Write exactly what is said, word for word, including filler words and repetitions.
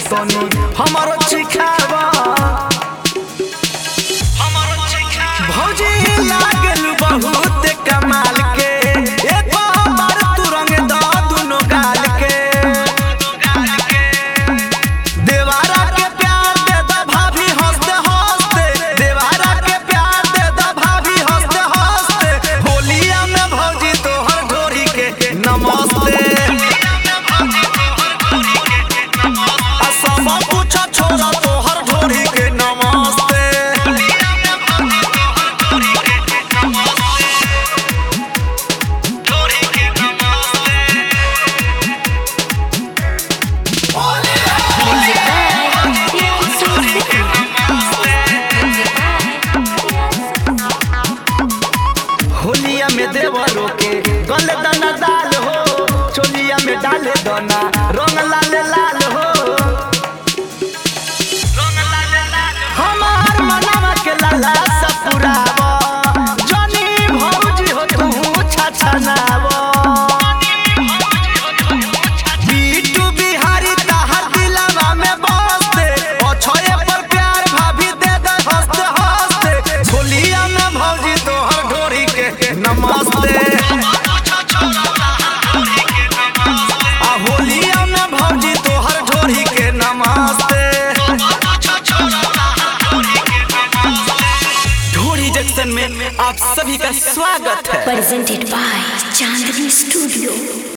तनी हमारो चिखावा भौजी लागल बहुत कमाल के एक बार तू रंग दा दुनो गाल के देवारा के प्यार दे दा भाभी हंसते हंसते देवारा के प्यार दे दा भाभी हंसते हंसते होलिया में भौजी तोहर ढोरी के नमस्ते सब कुछ छोड़ा तोहर ढोरी के नमस्ते होलिया में देवरो के गले दाना दाल हो चोलिया में डाले दाना रंग लाल लाल हो हमार मनवा के लाला सपुरावा जनी भौजी हो तू छछनावा बीटू बिहारी तहर दिलवा में बसते अछये पर प्यार भाभी दे दे हंसते हंसते होलिया में भौजी तोहर ढोरी के नमस्ते आ होलिया में भौजी तोहर ढोरी के नमस्ते ढोरी जंक्शन में आप सभी का स्वागत है। Presented by Chandni Studio।